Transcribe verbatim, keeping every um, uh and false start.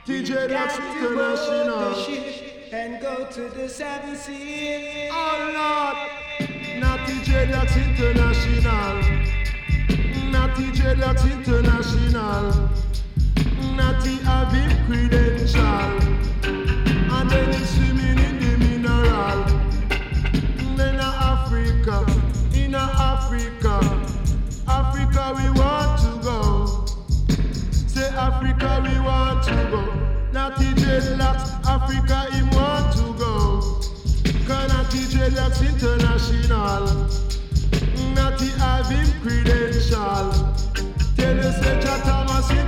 T J Lux International. And go to the seven seas. Oh Lord, not T J Lux International. Not T J Lux International. Not he having credential. And then he's swimming in the mineral. Then Africa, in Africa, Africa we want to go. Say Africa we want to go. Not T J Lux, Africa he want to go. Cause not T J Lux International. Not he having credential. Tell us that Thomas